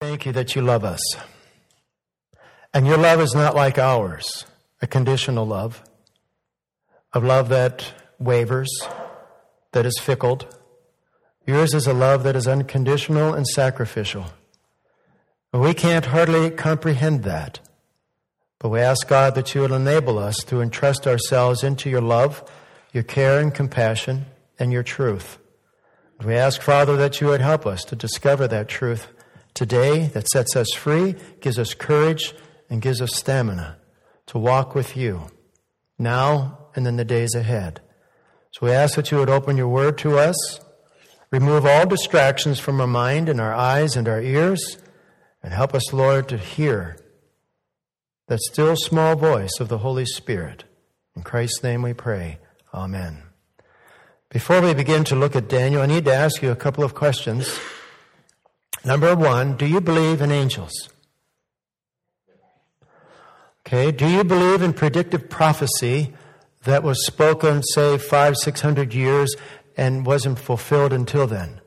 thank you that you love us. And your love is not like ours, a conditional love, a love that wavers, that is fickle. Yours is a love that is unconditional and sacrificial. We can't hardly comprehend that. But we ask God that you would enable us to entrust ourselves into your love, your care and compassion, and your truth. We ask, Father, that you would help us to discover that truth today that sets us free, gives us courage, and gives us stamina to walk with you now and in the days ahead. So we ask that you would open your word to us, remove all distractions from our mind and our eyes and our ears, and help us, Lord, to hear that still small voice of the Holy Spirit. In Christ's name we pray. Amen. Before we begin to look at Daniel, I need to ask you a couple of questions. Number one, do you believe in angels? Okay, do you believe in predictive prophecy that was spoken, say, 500-600 years and wasn't fulfilled until then?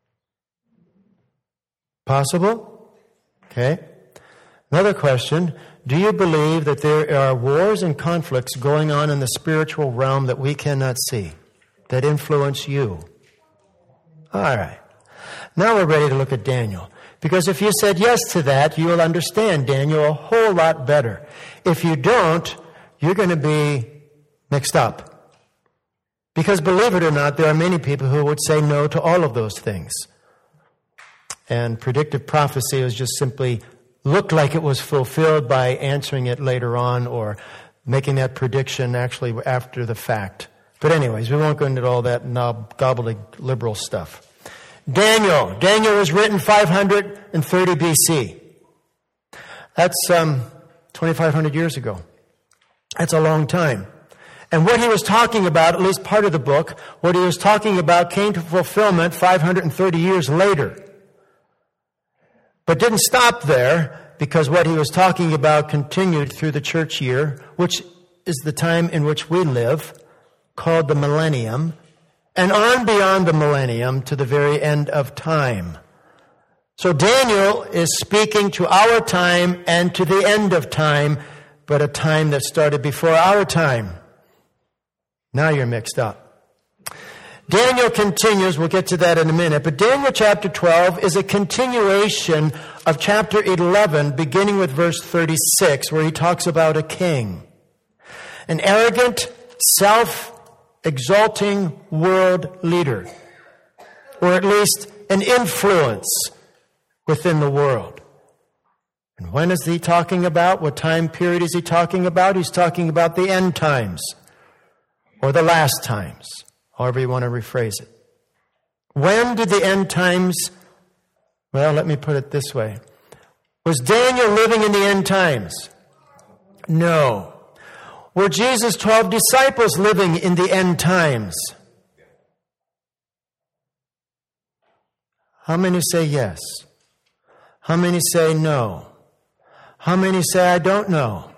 Possible? Okay. Another question, do you believe that there are wars and conflicts going on in the spiritual realm that we cannot see, that influence you? All right. Now we're ready to look at Daniel. Because if you said yes to that, you will understand Daniel a whole lot better. If you don't, you're going to be mixed up. Because believe it or not, there are many people who would say no to all of those things. And predictive prophecy was just simply looked like it was fulfilled by answering it later on or making that prediction actually after the fact. But anyways, we won't go into all that gobbledygook liberal stuff. Daniel was written 530 BC. That's 2,500 years ago. That's a long time. And what he was talking about, at least part of the book, what he was talking about came to fulfillment 530 years later. But didn't stop there, because what he was talking about continued through the church year, which is the time in which we live, called the millennium, and on beyond the millennium to the very end of time. So Daniel is speaking to our time and to the end of time, but a time that started before our time. Now you're mixed up. Daniel continues, we'll get to that in a minute, but Daniel chapter 12 is a continuation of chapter 11, beginning with verse 36, where he talks about a king. An arrogant, self-exalting world leader, or at least an influence within the world. And when is he talking about? What time period is he talking about? He's talking about the end times, or the last times, however you want to rephrase it. When did the end times, well, let me put it this way. Was Daniel living in the end times? No. Were Jesus' 12 disciples living in the end times? How many say yes? How many say no? How many say I don't know?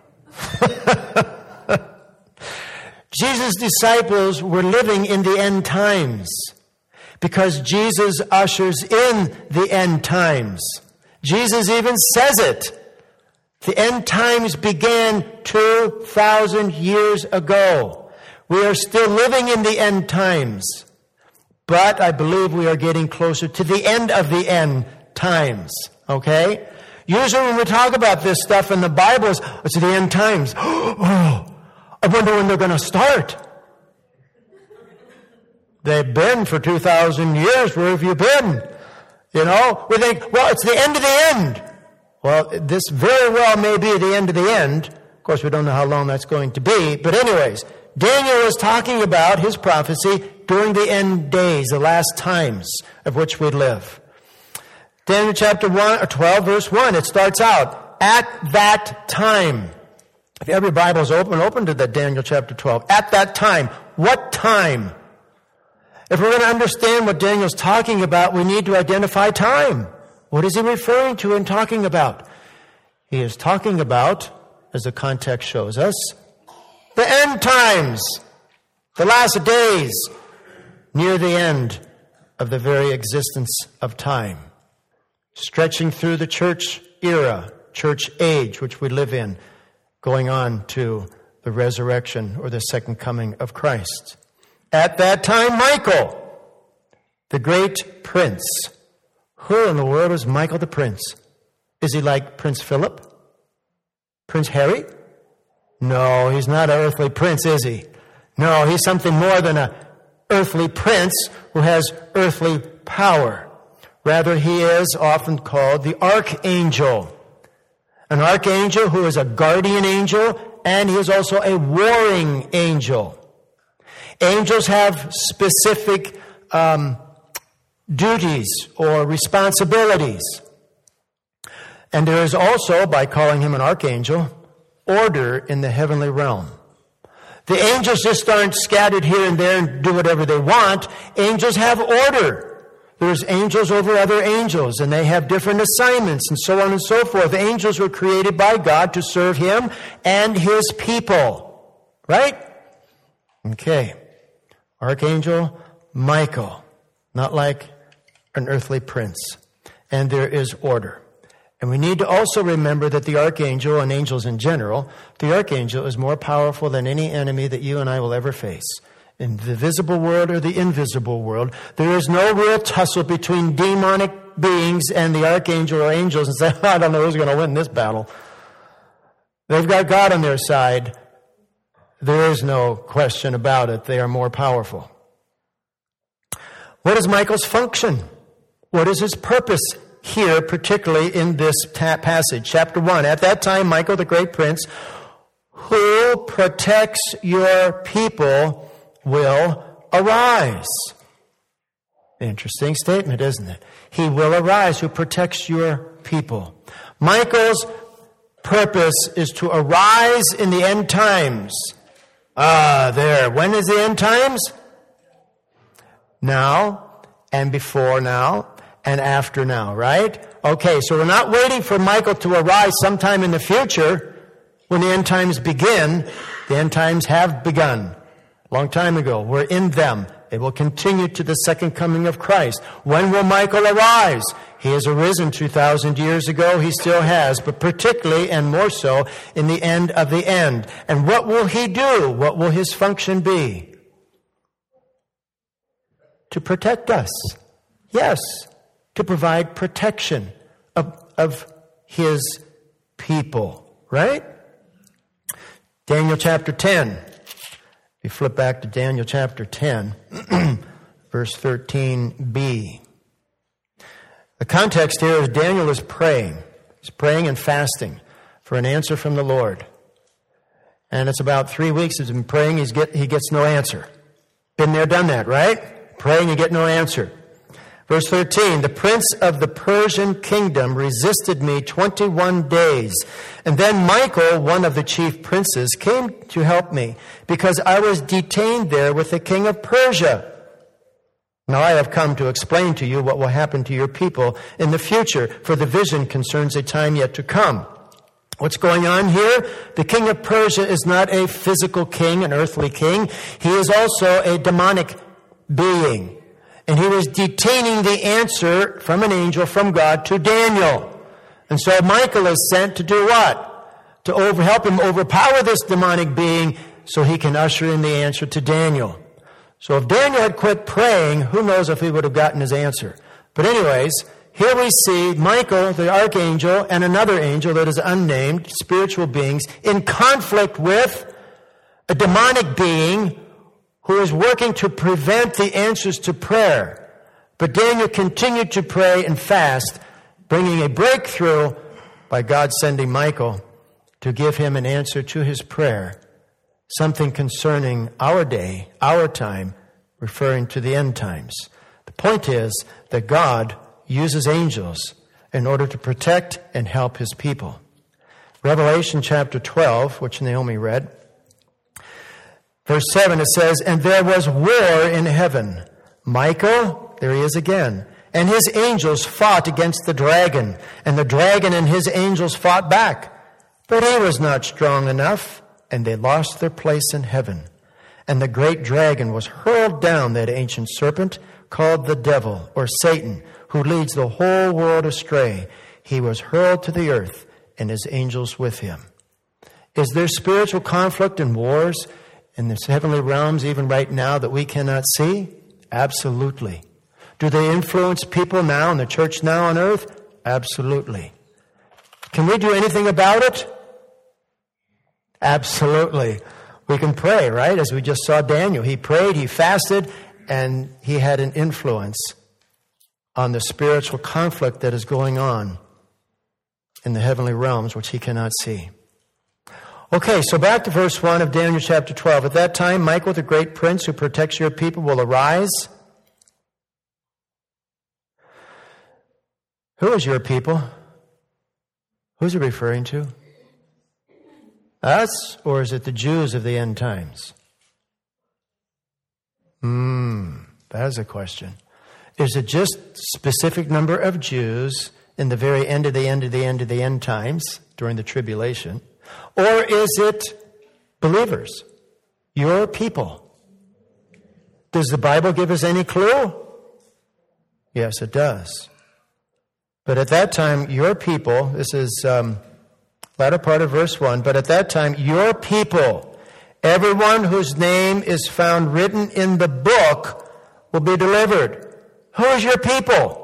Jesus' disciples were living in the end times because Jesus ushers in the end times. Jesus even says it. The end times began 2,000 years ago. We are still living in the end times. But I believe we are getting closer to the end of the end times. Okay? Usually when we talk about this stuff in the Bible, it's the end times. Oh, I wonder when they're going to start. They've been for 2,000 years. Where have you been? You know, we think, well, it's the end of the end. Well, this very well may be the end of the end. Of course, we don't know how long that's going to be. But anyways, Daniel is talking about his prophecy during the end days, the last times of which we live. Daniel chapter 12, verse 1, it starts out, at that time. If you have your Bibles open to that Daniel chapter 12. At that time. What time? If we're going to understand what Daniel's talking about, we need to identify time. What is he referring to and talking about? He is talking about, as the context shows us, the end times, the last days, near the end of the very existence of time. stretching through the church era, church age, which we live in, going on to the resurrection or the second coming of Christ. At that time, Michael, the great prince. Who in the world is Michael the prince? Is he like Prince Philip? Prince Harry? No, he's not an earthly prince, is he? No, he's something more than an earthly prince who has earthly power. Rather, he is often called the archangel. An archangel who is a guardian angel, and he is also a warring angel. Angels have specific duties or responsibilities. And there is also, by calling him an archangel, order in the heavenly realm. The angels just aren't scattered here and there and do whatever they want. Angels have order. There's angels over other angels, and they have different assignments, and so on and so forth. Angels were created by God to serve him and his people. Right? Okay. Archangel Michael, not like an earthly prince. And there is order. And we need to also remember that the archangel, and angels in general, the archangel is more powerful than any enemy that you and I will ever face. In the visible world or the invisible world, there is no real tussle between demonic beings and the archangel or angels and say, I don't know who's going to win this battle. They've got God on their side. There is no question about it. They are more powerful. What is Michael's function? What is his purpose here, particularly in this passage? Chapter 1, at that time, Michael, the great prince, who protects your people, will arise. Interesting statement, isn't it? He will arise, who protects your people. Michael's purpose is to arise in the end times. There. When is the end times? Now, and before now, and after now, right? Okay, so we're not waiting for Michael to arise sometime in the future when the end times begin. The end times have begun. Long time ago. We're in them. They will continue to the second coming of Christ. When will Michael arise? He has arisen 2,000 years ago. He still has, but particularly and more so in the end of the end. And what will he do? What will his function be? To protect us. Yes, to provide protection of his people. Right? Daniel chapter 10. You flip back to Daniel chapter 10, verse 13b. The context here is Daniel is praying. He's praying and fasting for an answer from the Lord. And it's about 3 weeks he's been praying, he gets no answer. Been there, done that, right? Praying, you get no answer. Verse 13, the prince of the Persian kingdom resisted me 21 days. And then Michael, one of the chief princes, came to help me because I was detained there with the king of Persia. Now I have come to explain to you what will happen to your people in the future, for the vision concerns a time yet to come. What's going on here? The king of Persia is not a physical king, an earthly king. He is also a demonic being. And he was detaining the answer from an angel from God to Daniel. And so Michael is sent to do what? To help him overpower this demonic being so he can usher in the answer to Daniel. So if Daniel had quit praying, who knows if he would have gotten his answer. But anyways, here we see Michael, the archangel, and another angel that is unnamed, spiritual beings, in conflict with a demonic being who is working to prevent the answers to prayer. But Daniel continued to pray and fast, bringing a breakthrough by God sending Michael to give him an answer to his prayer, something concerning our day, our time, referring to the end times. The point is that God uses angels in order to protect and help his people. Revelation chapter 12, which Naomi read, verse 7, it says, and there was war in heaven. Michael, there he is again, and his angels fought against the dragon, and the dragon and his angels fought back. But he was not strong enough, and they lost their place in heaven. And the great dragon was hurled down, that ancient serpent, called the devil, or Satan, who leads the whole world astray. He was hurled to the earth, and his angels with him. Is there spiritual conflict and wars in the heavenly realms even right now that we cannot see? Absolutely. Do they influence people now in the church now on earth? Absolutely. Can we do anything about it? Absolutely. We can pray, right? As we just saw Daniel. He prayed, he fasted, and he had an influence on the spiritual conflict that is going on in the heavenly realms, which he cannot see. Okay, so back to verse 1 of Daniel chapter 12. At that time, Michael, the great prince who protects your people, will arise. Who is your people? Who's it referring to? Us, or is it the Jews of the end times? That is a question. Is it just specific number of Jews in the very end of the end of the end of the end times during the tribulation? Or is it believers? Your people? Does the Bible give us any clue? Yes, it does. But at that time, your people, this is latter part of verse 1, but at that time, your people, everyone whose name is found written in the book, will be delivered. Who is your people?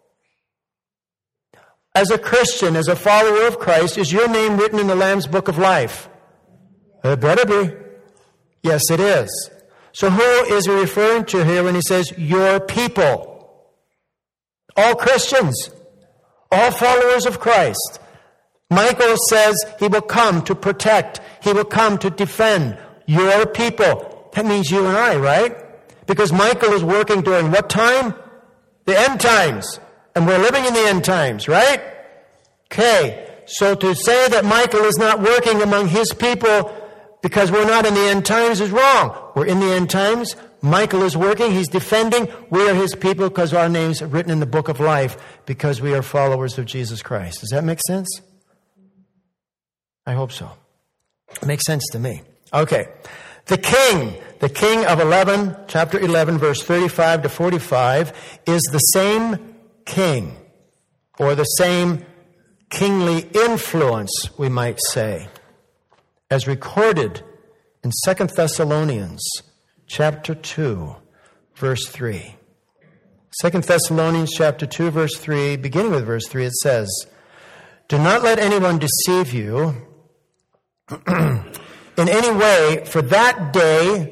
As a Christian, as a follower of Christ, is your name written in the Lamb's Book of Life? It better be. Yes, it is. So who is he referring to here when he says, your people? All Christians. All followers of Christ. Michael says he will come to protect. He will come to defend your people. That means you and I, right? Because Michael is working during what time? The end times. And we're living in the end times, right? Okay. So to say that Michael is not working among his people because we're not in the end times is wrong. We're in the end times. Michael is working. He's defending. We are his people because our names are written in the book of life because we are followers of Jesus Christ. Does that make sense? I hope so. It makes sense to me. Okay. The king of chapter 11, verse 35 to 45, is the same king, or the same kingly influence, we might say, as recorded in 2 Thessalonians chapter 2, verse 3. 2 Thessalonians chapter 2, verse 3, beginning with verse 3, it says, "Do not let anyone deceive you in any way, for that day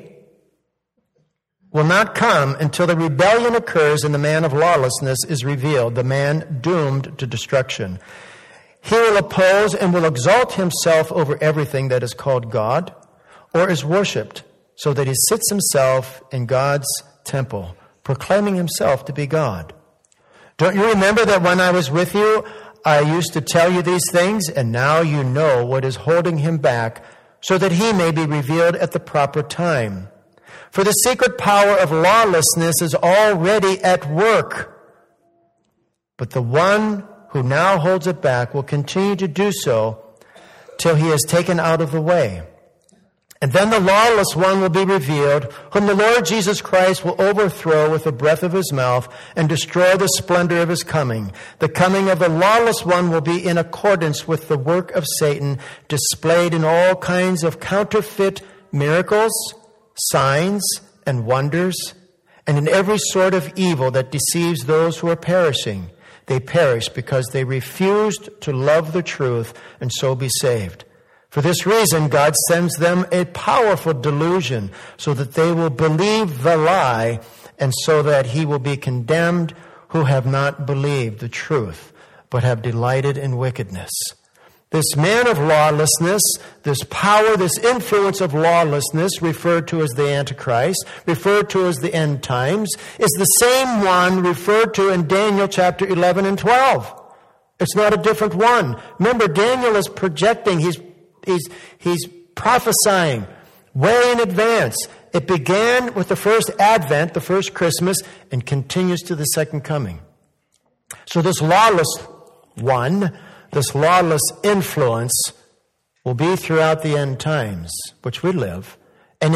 will not come until the rebellion occurs and the man of lawlessness is revealed, the man doomed to destruction. He will oppose and will exalt himself over everything that is called God or is worshipped, so that he sits himself in God's temple, proclaiming himself to be God. Don't you remember that when I was with you, I used to tell you these things, and now you know what is holding him back, so that he may be revealed at the proper time. For the secret power of lawlessness is already at work, but the one who now holds it back will continue to do so till he is taken out of the way. And then the lawless one will be revealed, whom the Lord Jesus Christ will overthrow with the breath of his mouth and destroy the splendor of his coming. The coming of the lawless one will be in accordance with the work of Satan, displayed in all kinds of counterfeit miracles, signs, and wonders, and in every sort of evil that deceives those who are perishing. They perish because they refused to love the truth and so be saved. For this reason, God sends them a powerful delusion so that they will believe the lie and so that he will be condemned who have not believed the truth, but have delighted in wickedness. This man of lawlessness, this power, this influence of lawlessness, referred to as the Antichrist, referred to as the end times, is the same one referred to in Daniel chapter 11 and 12. It's not a different one. Remember, Daniel is projecting, he's prophesying way in advance. It began with the first Advent, the first Christmas, and continues to the second coming. So this lawless one, this lawless influence will be throughout the end times, which we live, and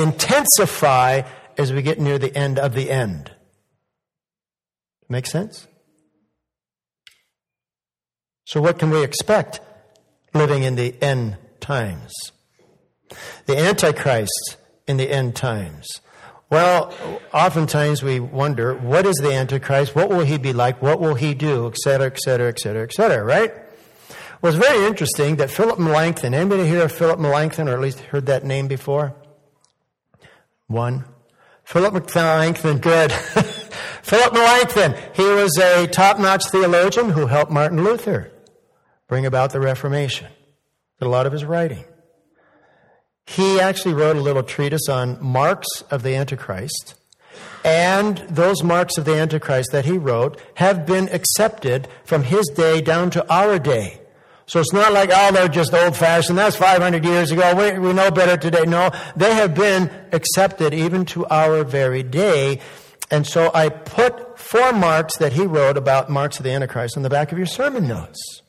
intensify as we get near the end of the end. Make sense? So what can we expect living in the end times? The Antichrist in the end times. Well, oftentimes we wonder, what is the Antichrist? What will he be like? What will he do? Et cetera, et cetera, et cetera, et cetera, right? Well, it's very interesting that Philip Melanchthon, anybody hear of Philip Melanchthon, or at least heard that name before? One. Philip Melanchthon, good. Philip Melanchthon, he was a top-notch theologian who helped Martin Luther bring about the Reformation. Did a lot of his writing. He actually wrote a little treatise on marks of the Antichrist, and those marks of the Antichrist that he wrote have been accepted from his day down to our day. So it's not like, oh, they're just old-fashioned. That's 500 years ago. We know better today. No, they have been accepted even to our very day. And so I put 4 marks that he wrote about marks of the Antichrist on the back of your sermon notes.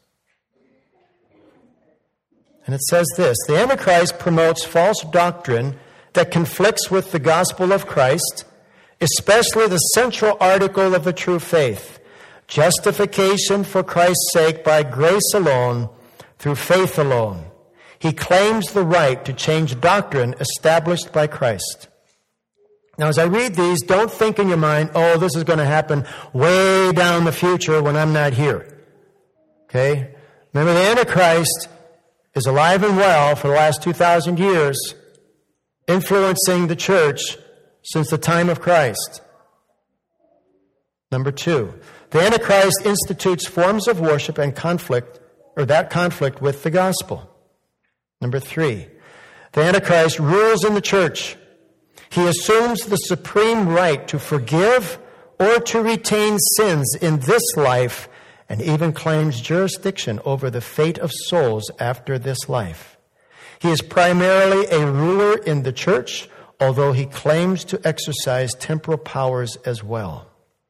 And it says this: the Antichrist promotes false doctrine that conflicts with the gospel of Christ, especially the central article of the true faith, justification for Christ's sake by grace alone, through faith alone. He claims the right to change doctrine established by Christ. Now, as I read these, don't think in your mind, oh, this is going to happen way down the future when I'm not here. Okay? Remember, the Antichrist is alive and well for the last 2,000 years, influencing the church since the time of Christ. Number 2, the Antichrist institutes forms of worship and conflict with the gospel. Number 3, the Antichrist rules in the church. He assumes the supreme right to forgive or to retain sins in this life, and even claims jurisdiction over the fate of souls after this life. He is primarily a ruler in the church, although he claims to exercise temporal powers as well.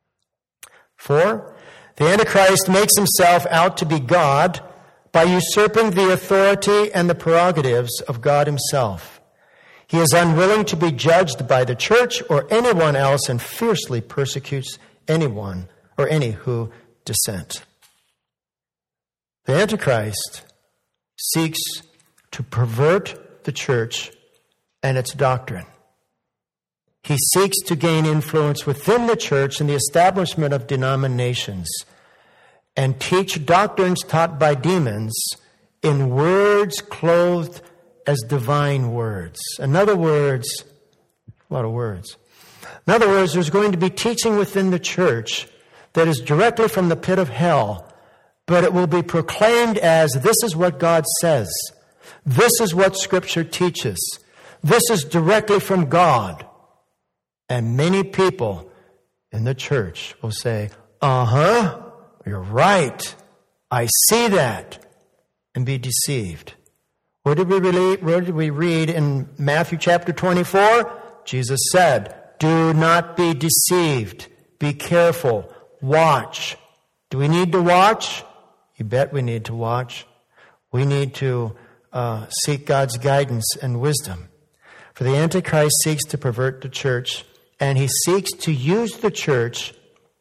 4, the Antichrist makes himself out to be God by usurping the authority and the prerogatives of God himself. He is unwilling to be judged by the church or anyone else and fiercely persecutes anyone or any who dissent. The Antichrist seeks to pervert the church and its doctrine. He seeks to gain influence within the church and the establishment of denominations and teach doctrines taught by demons in words clothed as divine words. In other words, a lot of words. In other words, there's going to be teaching within the church that is directly from the pit of hell, but it will be proclaimed as, this is what God says. This is what Scripture teaches. This is directly from God. And many people in the church will say, you're right. I see that. And be deceived. Where did we read in Matthew chapter 24? Jesus said, do not be deceived. Be careful. Watch. Do we need to watch? You bet we need to watch. We need to seek God's guidance and wisdom. For the Antichrist seeks to pervert the church, and he seeks to use the church,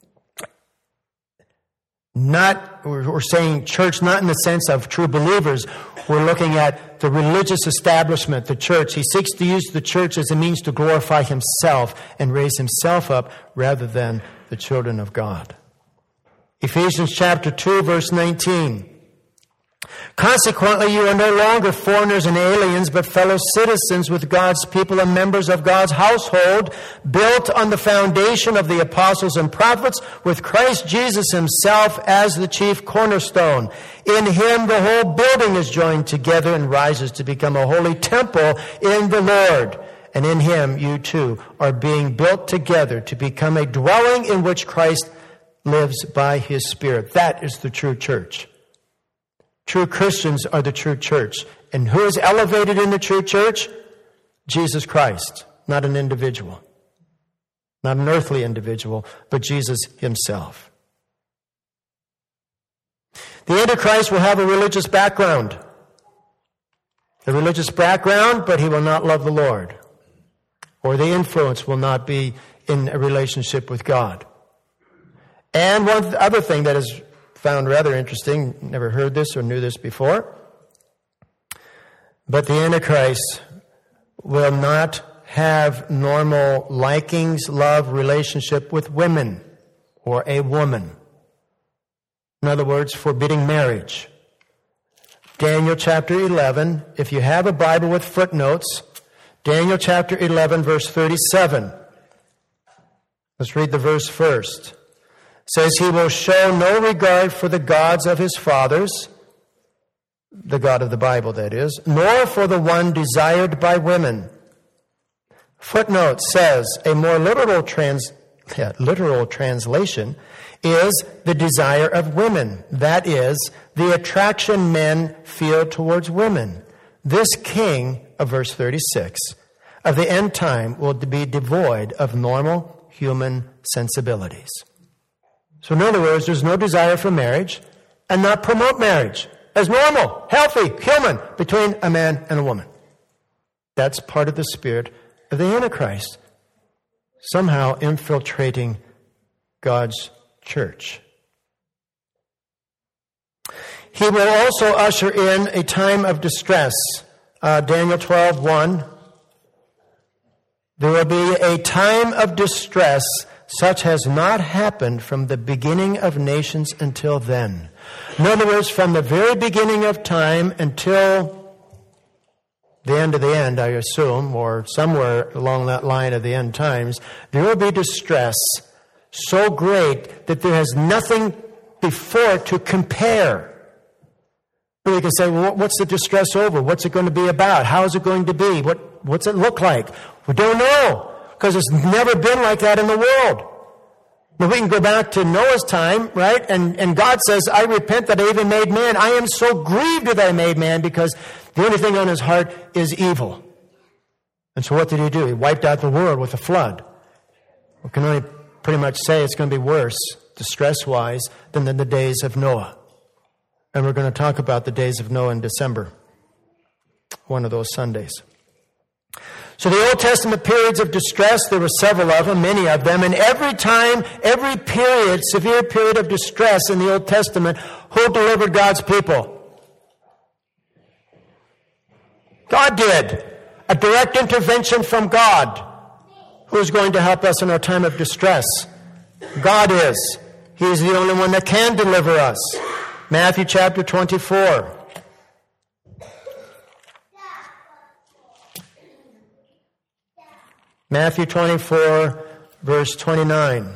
we're saying church not in the sense of true believers. We're looking at the religious establishment, the church. He seeks to use the church as a means to glorify himself and raise himself up rather than the children of God. Ephesians chapter 2, verse 19. Consequently, you are no longer foreigners and aliens, but fellow citizens with God's people and members of God's household, built on the foundation of the apostles and prophets, with Christ Jesus himself as the chief cornerstone. In him, the whole building is joined together and rises to become a holy temple in the Lord. And in him, you too are being built together to become a dwelling in which Christ lives by his Spirit. That is the true church. True Christians are the true church. And who is elevated in the true church? Jesus Christ, not an individual. Not an earthly individual, but Jesus himself. The Antichrist will have a religious background. A religious background, but he will not love the Lord. Or the influence will not be in a relationship with God. And one other thing that is found rather interesting. Never heard this or knew this before. But the Antichrist will not have normal likings, love, relationship with women or a woman. In other words, forbidding marriage. Daniel chapter 11, if you have a Bible with footnotes, Daniel chapter 11, verse 37. Let's read the verse first. It says, he will show no regard for the gods of his fathers, the God of the Bible, that is, nor for the one desired by women. Footnote says a more literal translation is the desire of women. That is, the attraction men feel towards women. This king of verse 36 of the end time will be devoid of normal human sensibilities. So in other words, there's no desire for marriage and not promote marriage as normal, healthy, human between a man and a woman. That's part of the spirit of the Antichrist, somehow infiltrating God's church. He will also usher in a time of distress. Daniel 12:1. There will be a time of distress such has not happened from the beginning of nations until then. In other words, from the very beginning of time until the end of the end, I assume, or somewhere along that line of the end times, there will be distress so great that there has nothing before to compare. But you can say, well, what's the distress over? What's it going to be about? How is it going to be? What's it look like? We don't know, because it's never been like that in the world. But we can go back to Noah's time, right? And God says, I repent that I even made man. I am so grieved that I made man, because the only thing on his heart is evil. And so what did he do? He wiped out the world with a flood. We can only pretty much say it's going to be worse, distress-wise, than in the days of Noah. And we're going to talk about the days of Noah in December, one of those Sundays. So the Old Testament periods of distress, there were several of them, many of them, and every time, every period, severe period of distress in the Old Testament, who delivered God's people? God did. A direct intervention from God. Who's going to help us in our time of distress? God is. He is the only one that can deliver us. Matthew chapter 24. Matthew 24, verse 29.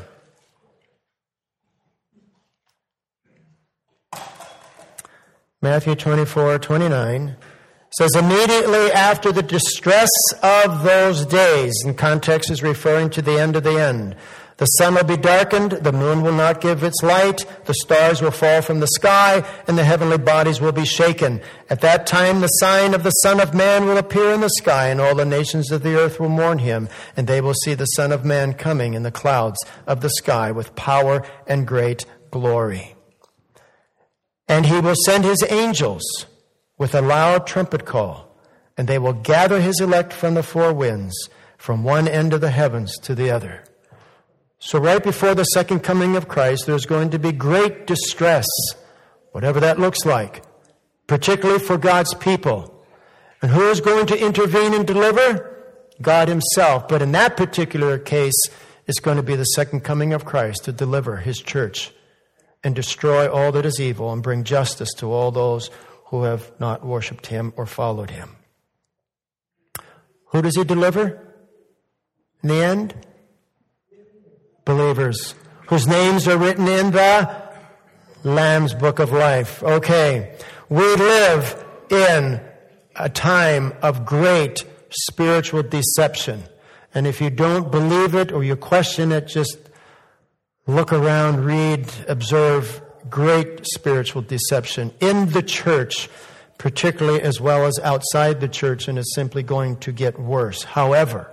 Matthew 24, 29 says, immediately after the distress of those days, in context is referring to the end of the end, the sun will be darkened, the moon will not give its light, the stars will fall from the sky, and the heavenly bodies will be shaken. At that time the sign of the Son of Man will appear in the sky, and all the nations of the earth will mourn him, and they will see the Son of Man coming in the clouds of the sky with power and great glory. And he will send his angels with a loud trumpet call, and they will gather his elect from the four winds, from one end of the heavens to the other. So right before the second coming of Christ, there's going to be great distress, whatever that looks like, particularly for God's people. And who is going to intervene and deliver? God himself. But in that particular case, it's going to be the second coming of Christ to deliver his church and destroy all that is evil and bring justice to all those who have not worshipped him or followed him. Who does he deliver in the end? Believers whose names are written in the Lamb's Book of Life. Okay, we live in a time of great spiritual deception. And if you don't believe it or you question it, just look around, read, observe great spiritual deception in the church, particularly as well as outside the church, and it's simply going to get worse. However,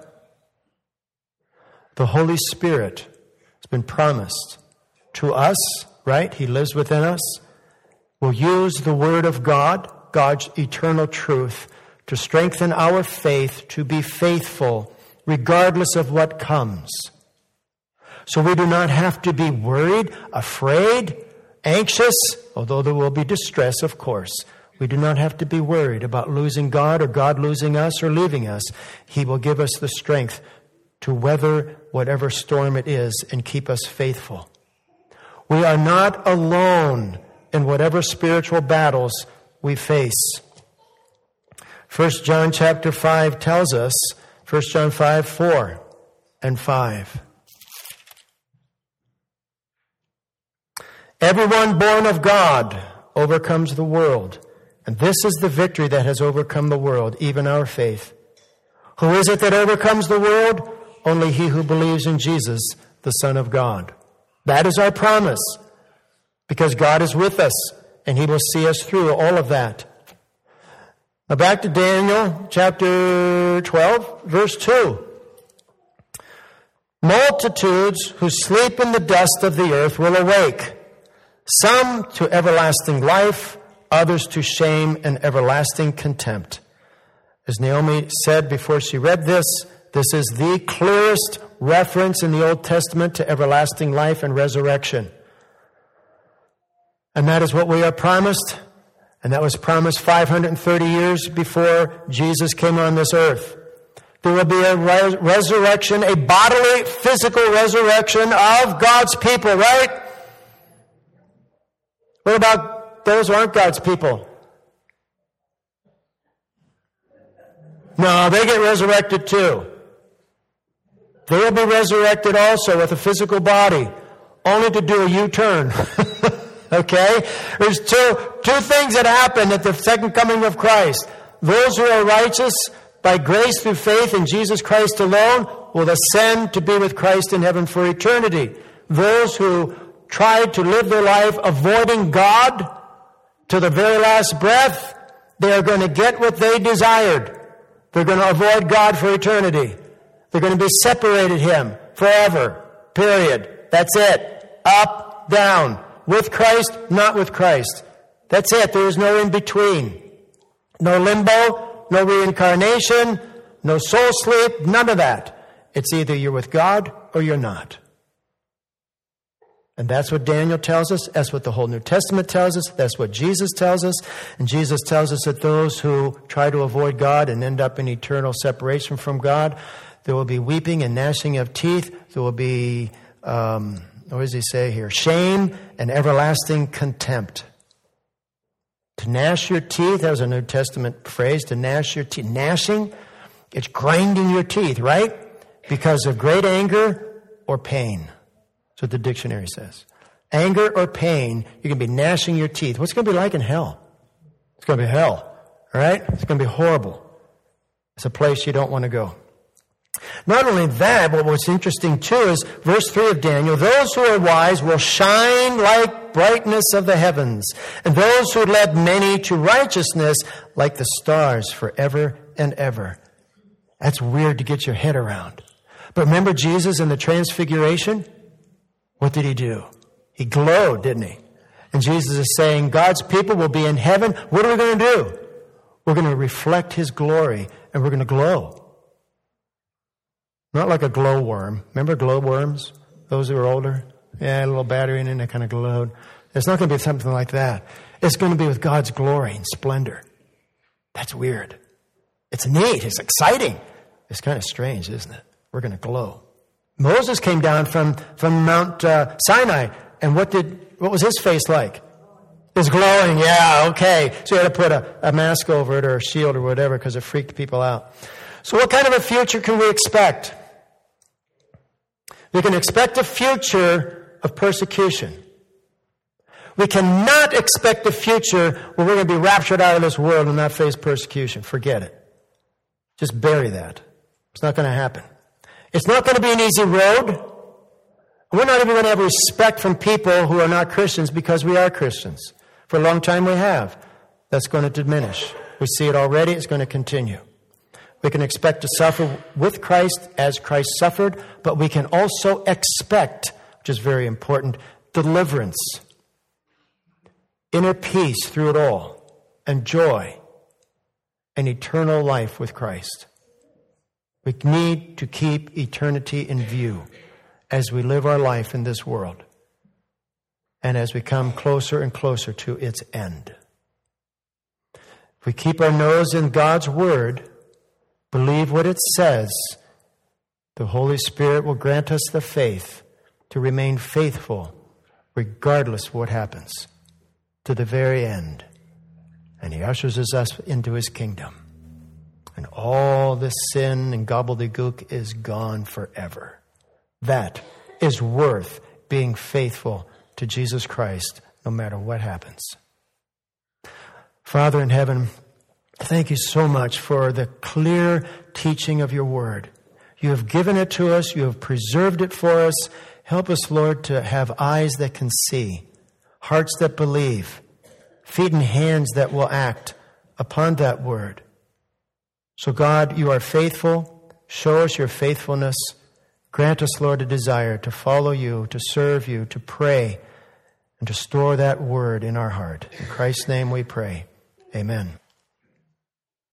the Holy Spirit has been promised to us, right? He lives within us. We'll use the Word of God, God's eternal truth, to strengthen our faith to be faithful regardless of what comes. So we do not have to be worried, afraid, Anxious, although there will be distress, of course. We do not have to be worried about losing God or God losing us or leaving us. He will give us the strength to weather whatever storm it is and keep us faithful. We are not alone in whatever spiritual battles we face. 1 John chapter 5 tells us, 1 John 5, 4 and 5. Everyone born of God overcomes the world. And this is the victory that has overcome the world, even our faith. Who is it that overcomes the world? Only he who believes in Jesus, the Son of God. That is our promise, because God is with us, and he will see us through all of that. Now back to Daniel chapter 12, verse 2. Multitudes who sleep in the dust of the earth will awake, some to everlasting life, others to shame and everlasting contempt. As Naomi said before she read this, this is the clearest reference in the Old Testament to everlasting life and resurrection. And that is what we are promised, and that was promised 530 years before Jesus came on this earth. There will be a resurrection, a bodily, physical resurrection of God's people, right? What about those who aren't God's people? No, they get resurrected too. They will be resurrected also with a physical body, only to do a U-turn. Okay? There's two things that happen at the second coming of Christ. Those who are righteous by grace through faith in Jesus Christ alone will ascend to be with Christ in heaven for eternity. Those who try to live their life avoiding God to the very last breath, they are going to get what they desired. They're going to avoid God for eternity. They're going to be separated Him forever. Period. That's it. Up, down. With Christ, not with Christ. That's it. There is no in between. No limbo, no reincarnation, no soul sleep, none of that. It's either you're with God or you're not. And that's what Daniel tells us. That's what the whole New Testament tells us. That's what Jesus tells us. And Jesus tells us that those who try to avoid God and end up in eternal separation from God, there will be weeping and gnashing of teeth. There will be, what does he say here? Shame and everlasting contempt. To gnash your teeth, that was a New Testament phrase, to gnash your teeth. Gnashing, it's grinding your teeth, right? Because of great anger or pain. That's what the dictionary says. Anger or pain, you're going to be gnashing your teeth. What's it going to be like in hell? It's going to be hell, all right? It's going to be horrible. It's a place you don't want to go. Not only that, but what's interesting too is verse 3 of Daniel, those who are wise will shine like brightness of the heavens, and those who led many to righteousness like the stars forever and ever. That's weird to get your head around. But remember Jesus in the Transfiguration? What did he do? He glowed, didn't he? And Jesus is saying, God's people will be in heaven. What are we going to do? We're going to reflect His glory, and we're going to glow. Not like a glowworm. Remember glowworms? Those who are older? Yeah, a little battery in it, and they kind of glowed. It's not going to be something like that. It's going to be with God's glory and splendor. That's weird. It's neat. It's exciting. It's kind of strange, isn't it? We're going to glow. Moses came down from Mount Sinai, and what was his face like? It was glowing, yeah, okay. So you had to put a mask over it or a shield or whatever because it freaked people out. So what kind of a future can we expect? We can expect a future of persecution. We cannot expect a future where we're going to be raptured out of this world and not face persecution. Forget it. Just bury that. It's not going to happen. It's not going to be an easy road. We're not even going to have respect from people who are not Christians because we are Christians. For a long time we have. That's going to diminish. We see it already. It's going to continue. We can expect to suffer with Christ as Christ suffered, but we can also expect, which is very important, deliverance, inner peace through it all, and joy, and eternal life with Christ. We need to keep eternity in view as we live our life in this world. and as we come closer and closer to its end. If we keep our nose in God's Word, believe what it says, the Holy Spirit will grant us the faith to remain faithful regardless of what happens to the very end. And He ushers us into His kingdom. And all this sin and gobbledygook is gone forever. That is worth being faithful to Jesus Christ no matter what happens. Father in heaven, thank you so much for the clear teaching of your word. You have given it to us. You have preserved it for us. Help us, Lord, to have eyes that can see, hearts that believe, feet and hands that will act upon that word. So God, you are faithful. Show us your faithfulness. Grant us, Lord, a desire to follow you, to serve you, to pray, and to store that word in our heart. In Christ's name we pray. Amen.